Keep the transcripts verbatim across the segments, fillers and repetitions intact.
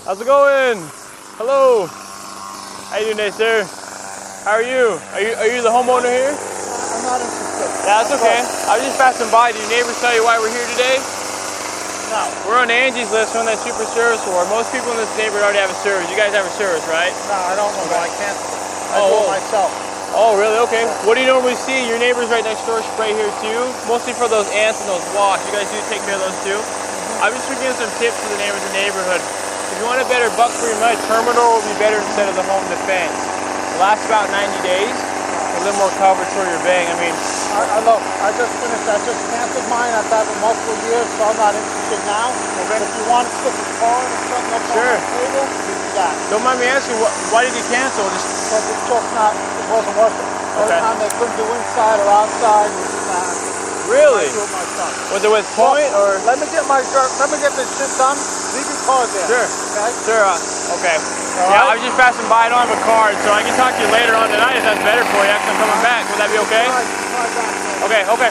How's it going? Hello. How you doing today, sir? How are you? Are you are you the homeowner here? I'm not interested. Yeah, that's okay. I was just passing by. Do your neighbors tell you why we're here today? No. We're on Angie's list on that super service award. Most people in this neighborhood already have a service. You guys have a service, right? No, I don't know. I can't. I Oh, do oh. it myself. Oh, really? Okay. What do you normally see? Your neighbors right next door spray here too? Mostly for those ants and those wasps. You guys do take care of those too? Mm-hmm. I'm just giving some tips to the neighbors in the neighborhood. If you want a better buck for your money, Terminal will be better instead of the Home Defense. It lasts about ninety days. A little more coverage for your bang. I mean, I, I look, I just finished, I just canceled mine. I've had it multiple years, so I'm not interested now. Okay. But if you want to stick a card or something up Sure. on the table, you do that. Don't mind me asking, wh why did you cancel? Just Because it's just not, it wasn't worth it. Every Okay. time they couldn't do inside or outside, it was uh, really? I do it myself. Was it with Point or? Let me get my, let me get this shit done. Leave your card there. Sure. Okay? Sure. Uh, okay. All yeah, right. I was just passing by. I don't have a card, so I can talk to you later on tonight if that's better for you. After I'm coming back, would that be okay? All right, all right, back, Okay. Okay.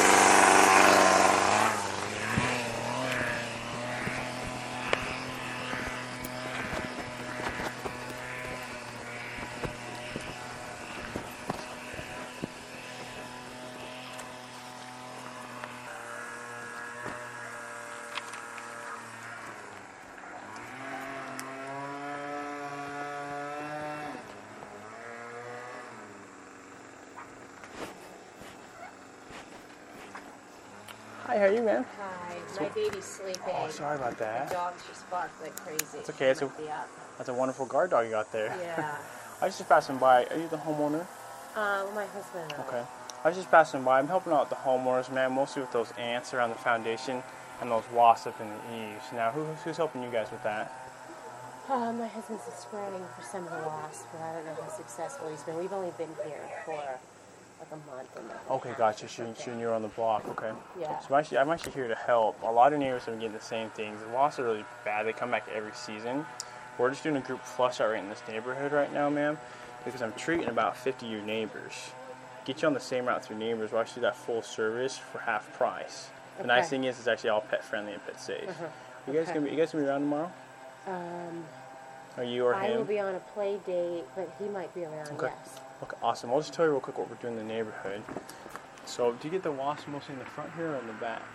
Hi, how are you, man? Hi, my baby's sleeping. Oh, sorry about My that. dogs just bark like crazy. It's okay. It's She a, might be up. that's a wonderful guard dog you got there. Yeah. I was just passing by. Are you the homeowner? Uh, my husband and I. Okay. I was just passing by. I'm helping out the homeowners, man, mostly with those ants around the foundation and those wasps up in the eaves. Now, who, who's helping you guys with that? Uh, my husband's spraying for some of the wasps, but I don't know how successful he's been. We've only been here for like a month. And Okay, gotcha. So so you're on the block. Okay. Yeah. So I'm actually, I'm actually here to help. A lot of neighbors have been getting the same things. The wasps are really bad. They come back every season. We're just doing a group flush out right in this neighborhood right now, ma'am, because I'm treating about fifty of your neighbors. Get you on the same route through neighbors. We'll actually do that full service for half price. The Okay. nice thing is, it's actually all pet friendly and pet safe. Uh-huh. You guys Okay. gonna be, you guys gonna be around tomorrow? Um, Are you or I him? will be on a play date, but he might be around, Okay. yes. Okay, awesome. I'll just tell you real quick what we're doing in the neighborhood. So, do you get the wasps mostly in the front here or in the back?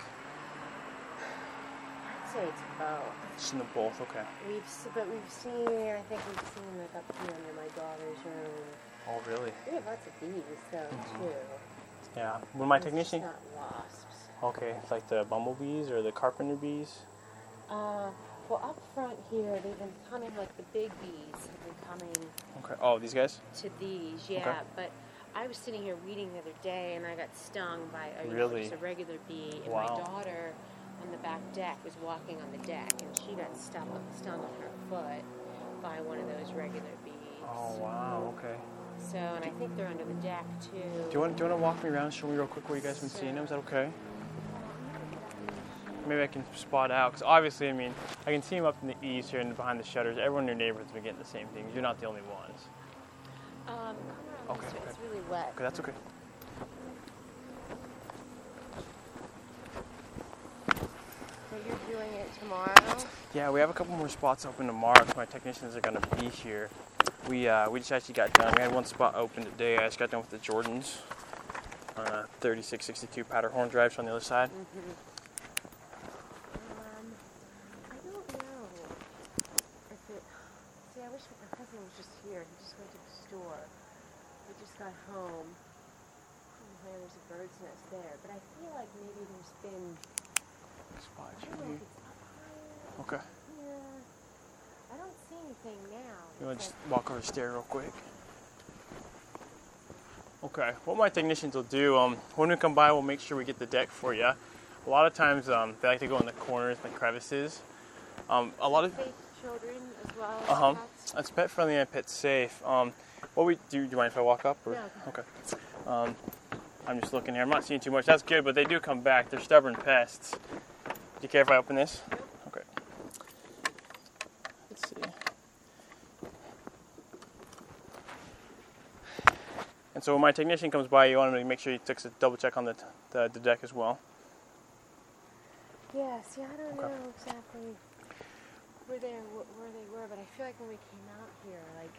I'd say it's both. Just in the both. Okay. We've, s- but we've seen, I think we've seen like up here under my daughter's room. Oh, really? We have lots of bees though, Mm-hmm. too. Yeah. When my It's just technician. not wasps. Okay, like the bumblebees or the carpenter bees. Uh, well, up front here, they've been coming, like the big bees have been coming Okay. Oh, these guys. to these, yeah. Okay. But I was sitting here reading the other day, and I got stung by a, you know, Really? just a regular bee. And Wow. my daughter on the back deck was walking on the deck, and she got stung, stung on her foot by one of those regular bees. Oh, wow. Okay. So, and I think they're under the deck too. Do you want Do you want to walk me around, and show me real quick where you guys been seeing them? Is that okay? Maybe I can spot out, because obviously, I mean, I can see them up in the eaves here and behind the shutters. Everyone in your neighborhood's been getting the same things. You're not the only ones. Um, come around Okay, this way. okay. It's really wet. Okay, that's okay. So you're doing it tomorrow? Yeah, we have a couple more spots open tomorrow, so my technicians are going to be here. We uh, we just actually got done. We had one spot open today. I just got done with the Jordans on uh, thirty-six sixty-two Powderhorn Drive on the other side. Mm-hmm. Um, I don't know if it. See, I wish my husband was just here. He just went to the store. We just got home. Oh, man, there's a bird's nest there. But I feel like maybe there's been. Spot I don't know if it's up higher. Okay. Yeah. I don't see anything now. You want to It's just walk over the stair real quick? Okay. What my technicians will do, um, when we come by, we'll make sure we get the deck for you. A lot of times, um, they like to go in the corners and the crevices. Um, a lot of. safe children as well. as Uh huh. pets? It's pet friendly and pet safe. Um, what we do? Do you mind if I walk up? Or? Yeah. Okay. Um, I'm just looking here. I'm not seeing too much. That's good, but they do come back. They're stubborn pests. Do you care if I open this? Okay. Let's see. And so when my technician comes by, you want him to make sure he takes a double check on the, the, the deck as well. Yeah, see, I don't Okay. know exactly. where they where they were, but I feel like when we came out here, like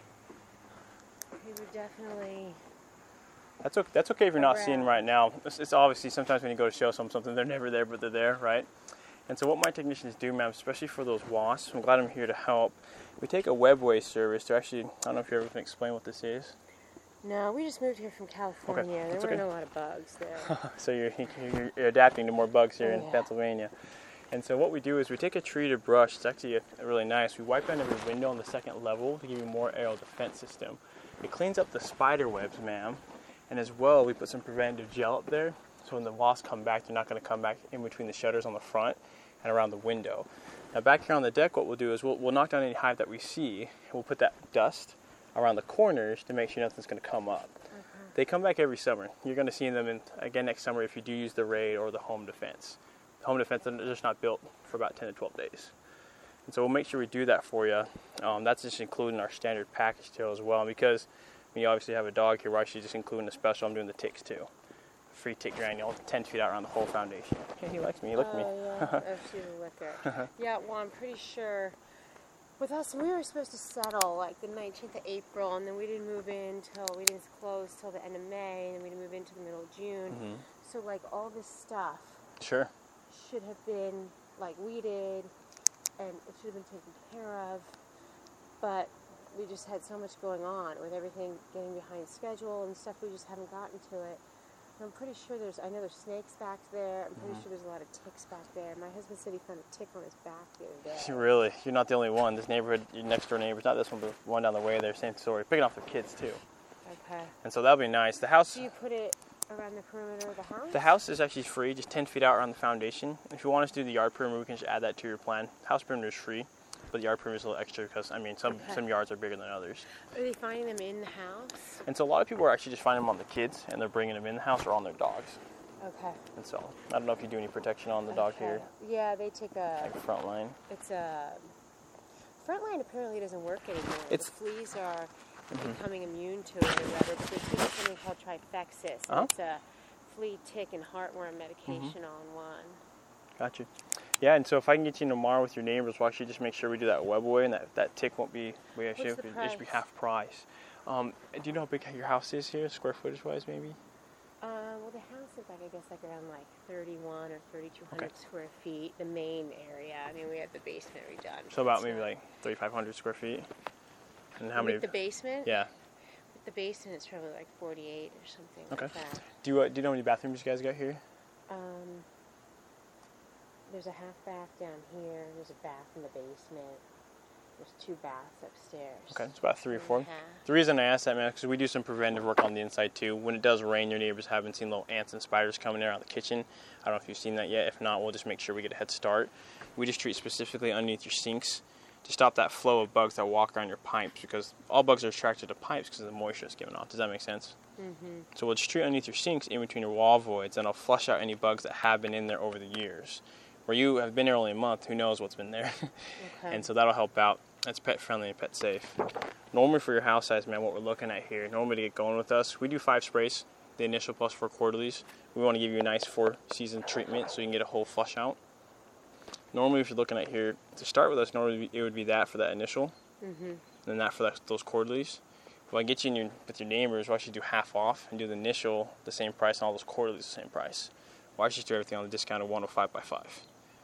we were definitely. That's okay. That's okay if you're not around. seeing right now. It's, it's obviously sometimes when you go to show someone something, they're never there, but they're there, right? And so what my technicians do, ma'am, especially for those wasps, I'm glad I'm here to help. We take a webway service to actually. I don't know if you ever can explain what this is. No, we just moved here from California. Okay, There that's weren't okay. a lot of bugs there. So you're, you're you're adapting to more bugs here in Yeah. Pennsylvania. And so what we do is we take a treated brush. It's actually a, a really nice. We wipe down every window on the second level to give you more aerial defense system. It cleans up the spider webs, ma'am. And as well, we put some preventative gel up there. So when the wasps come back, they're not going to come back in between the shutters on the front and around the window. Now back here on the deck, what we'll do is we'll, we'll knock down any hive that we see. And we'll put that dust around the corners to make sure nothing's going to come up. Okay. They come back every summer. You're going to see them in, again next summer if you do use the raid or the home defense. The home defense is just not built for about ten to twelve days. And so we'll make sure we do that for you. Um, that's just including our standard package too as well. Because when you obviously have a dog here, we're actually just including the special. I'm doing the ticks too. Free tick granule, ten feet out around the whole foundation. Hey, he likes me. He licked oh, me. Yeah. Oh, she's a licker. Yeah, well, I'm pretty sure with us, we were supposed to settle like the nineteenth of April, and then we didn't move in till, we didn't close till the end of May, and then we didn't move into the middle of June. Mm-hmm. So, like, all this stuff Sure. should have been, like, weeded, and it should have been taken care of, but we just had so much going on with everything getting behind schedule and stuff, we just haven't gotten to it. I'm pretty sure there's, I know there's snakes back there. I'm pretty Mm-hmm. sure there's a lot of ticks back there. My husband said he found a tick on his back the other day. Really, you're not the only one. This neighborhood, your next door neighbors, not this one, but one down the way there, same story. Picking off their kids too. Okay. And so that'll be nice. The house, Do you put it around the perimeter of the house? the house is actually free, just ten feet out around the foundation. If you want us to do the yard perimeter, we can just add that to your plan. House perimeter is free, but the yard perimeter is a little extra because, I mean, some, Okay. some yards are bigger than others. Are they finding them in the house? And so a lot of people are actually just finding them on the kids, and they're bringing them in the house or on their dogs. Okay. And so I don't know if you do any protection on the dog Okay. here, Yeah, they take a, like front line. it's a, Frontline apparently doesn't work anymore. It's- the fleas are Mhm. becoming immune to it or whatever, but they're taking something called Trifexis. And Uh-huh. It's a flea, tick, and heartworm medication all in one. Gotcha. Yeah, and so if I can get you in tomorrow with your neighbors, we'll actually just make sure we do that webway, and that, that tick won't be, we actually, What's the it should be price? half price. Um, do you know how big your house is here, square footage wise, maybe? Uh, well, the house is like, I guess, like around like thirty-one or thirty-two hundred Okay. square feet, the main area. I mean, we had the basement redone. So about It's maybe not- like thirty-five hundred square feet. And how With many? the basement? Yeah. With the basement, it's probably like forty-eight or something Okay. like that. Do you uh, do you know how many bathrooms you guys got here? Um, there's a half bath down here. There's a bath in the basement. There's two baths upstairs. Okay, it's about three or Three four. and a half. The reason I asked that, man, is because we do some preventive work on the inside too. When it does rain, your neighbors haven't seen little ants and spiders coming in around the kitchen. I don't know if you've seen that yet. If not, we'll just make sure we get a head start. We just treat specifically underneath your sinks to stop that flow of bugs that walk around your pipes, because all bugs are attracted to pipes because of the moisture that's given off. Does that make sense? Mm-hmm. So we'll just treat underneath your sinks in between your wall voids, and I'll flush out any bugs that have been in there over the years. Where you have been there only a month, who knows what's been there. Okay. And so that'll help out. That's pet friendly and pet safe. Normally for your house size, man, what we're looking at here, normally to get going with us, we do five sprays, the initial plus four quarterlies. We want to give you a nice four season treatment so you can get a whole flush out. Normally if you're looking at here, to start with us, normally it would be that for that initial, Mm-hmm. and then that for that, those quarterlies. If I get you in your, with your neighbors, we'll actually do half off and do the initial the same price and all those quarterlies the same price. We'll actually do everything on the discount of one oh five by five.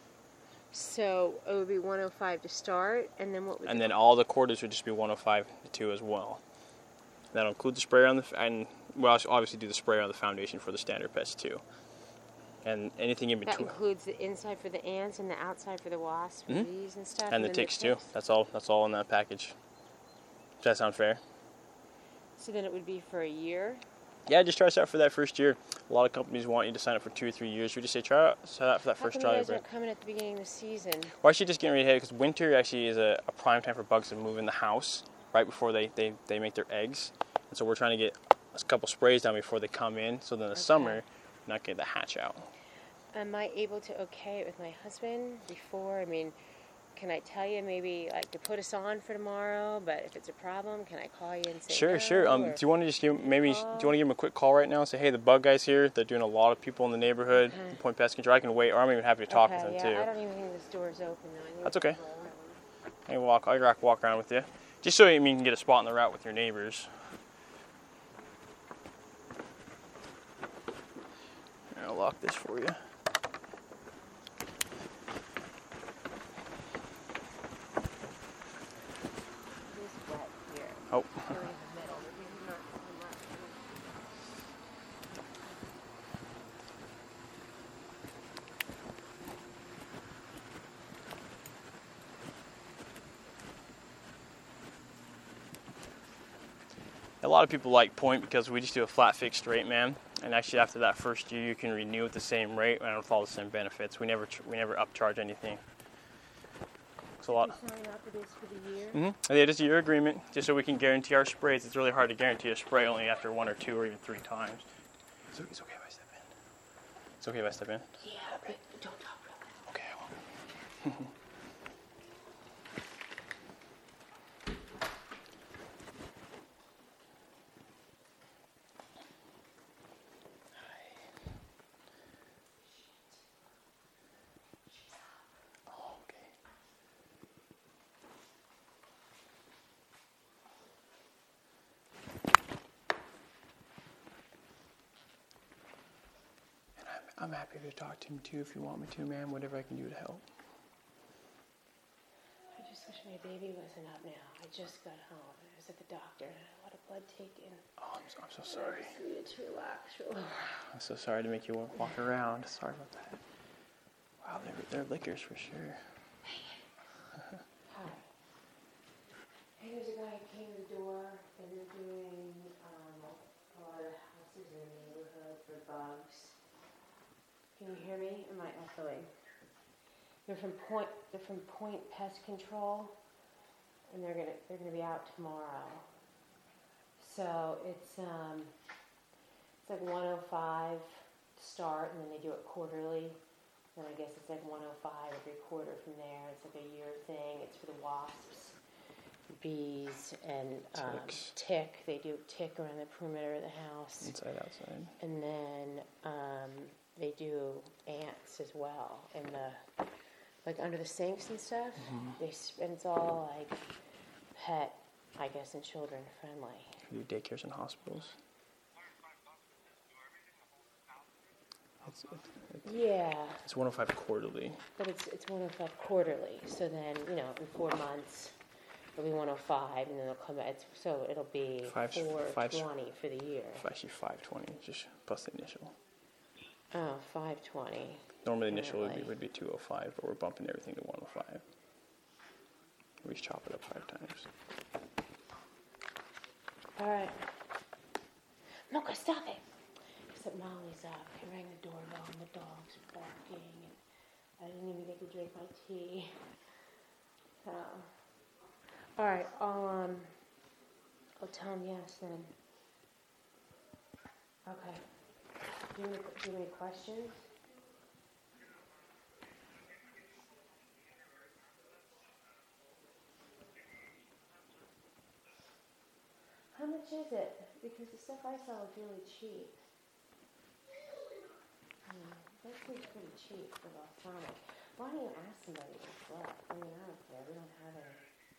So it would be one oh five to start, and then what would And the- then all the quarters would just be one oh five to two as well. That'll include the sprayer on the, and we'll also obviously do the sprayer on the foundation for the standard pets too. And anything in that between. includes the inside for the ants and the outside for the wasps, Mhm. bees and stuff, And the then ticks too. That's all, that's all in that package. Does that sound fair? So then it would be for a year. Yeah, just try us out for that first year. A lot of companies want you to sign up for two or three years. We just say try out, sign up for that How first come you trial. guys aren't coming at the beginning of the season? We're actually just getting ready to head because winter actually is a, a prime time for bugs to move in the house right before they, they, they make their eggs. And so we're trying to get a couple sprays down before they come in, so then the Okay. summer, not get the hatch out. Am I able to okay it with my husband before? I mean, can I tell you maybe like to put us on for tomorrow? But if it's a problem, can I call you and say Sure, no, sure. Um, or- do you want to just give maybe? Do you call? want to give them a quick call right now and say, hey, the bug guy's here. They're doing a lot of people in the neighborhood. Okay. Point pest control. I can wait, or I'm even happy to talk okay, with them yeah, too. I don't even think this door's open though. I need That's to okay. call him. Hey, walk. I can walk around with you, just so you can get a spot on the route with your neighbors. Here, I'll lock this for you. Oh. A lot of people like Point because we just do a flat fixed rate, man. And actually, after that first year, you can renew at the same rate and with all the same benefits. We never we never upcharge anything. It's a lot. You sign up for this for the year? Mm-hmm. It is a year agreement, just so we can guarantee our sprays. It's really hard to guarantee a spray only after one or two or even three times. It's, it's okay if I step in. It's okay if I step in. Yeah, but don't talk real loud. Okay, I won't. I'm happy to talk to him too if you want me to, ma'am. Whatever I can do to help. I just wish my baby wasn't up now. I just got home. I was at the doctor and I had a lot of blood taken. Oh, I'm so, I'm so sorry. I just needed to relax. relax. I'm so sorry to make you walk, walk around. Sorry about that. Wow, they're, they're lickers for sure. Hi. Hey, there's a guy who came to the door and they're doing um, a lot of houses in the neighborhood for bugs. Can you hear me? Am I echoing? They're from Point. They're from Point Pest Control, and they're gonna they're gonna be out tomorrow. So it's um it's like one oh five to start, and then they do it quarterly. Then I guess it's like one oh five every quarter from there. It's like a year thing. It's for the wasps, bees, and um, tick. They do tick around the perimeter of the house. Inside, outside. And then um, they do ants as well in the like under the sinks and stuff. Mm-hmm. They and it's all like pet, I guess, and children friendly. You do daycares and hospitals. It's, it's, it's, yeah. It's one oh five quarterly. But it's it's one oh five quarterly. So then you know in four months it'll be one oh five, and then they'll come back. It's, so it'll be five, four five, twenty for the year. Actually, five twenty, just plus the initial. Oh, five twenty. Normally, the initial would be, would be two oh five, but we're bumping everything to one oh five. We just chop it up five times. All right. Mocha, stop it. Except Molly's up. I rang the doorbell and the dogs are barking, and I didn't even get to drink my tea. So, all right. I'll um, I'll tell him yes then. Okay. Do you, have, do you have any questions? How much is it? Because the stuff I saw was really cheap. Hmm, that seems pretty cheap for balsamic. Why don't you ask somebody what's left? I mean, I don't care. We don't have any.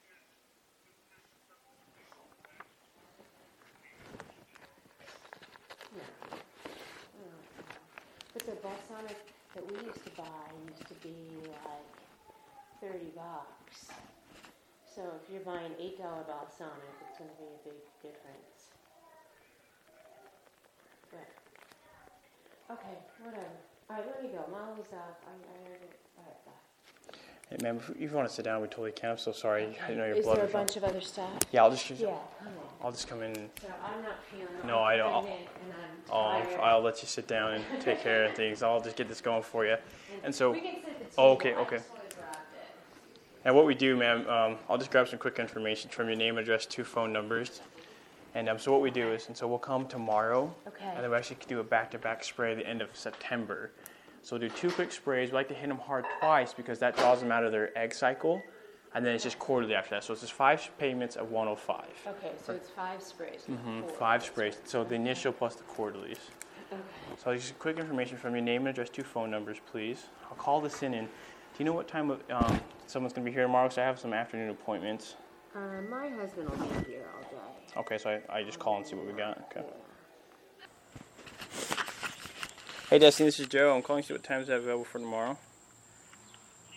No. I don't know. But the balsamic that we used to buy used to be like thirty bucks. So if you're buying eight dollar balsamic, it's going to be a big difference. But, okay, whatever. All right, let me go. Molly's up. I, I heard it. All right, bye. Hey, ma'am, if you want to sit down, we totally can. I'm so sorry. I didn't know your Is blood there a was bunch of other stuff? Yeah, I'll just. Yeah, come in. I'll just come in. So I'm not feeling No, I don't. I'm pregnant and I'm I'll, tired. I'll let you sit down and take care of things. I'll just get this going for you. And so, we can sit at the table. oh, okay, I okay. just wanna grab it. And what we do, ma'am, um, I'll just grab some quick information from your name, address, two phone numbers. And um, so what we do is, and so we'll come tomorrow. Okay. And then we actually do a back-to-back spray at the end of September. So we'll do two quick sprays. We like to hit them hard twice because that draws them out of their egg cycle. And then it's just quarterly after that. So it's just five payments of one oh five. Okay, so it's five sprays. not Mm-hmm. four. Five sprays. So the initial plus the quarterlies. Okay. So just quick information from your name and address, two phone numbers, please. I'll call this in in Do you know what time of, um, someone's going to be here tomorrow? Because I have some afternoon appointments. Uh, my husband will be here all day. Okay, so I, I just call and see what we got. Okay. Hey, Destiny, this is Joe. I'm calling to see what times I have available for tomorrow.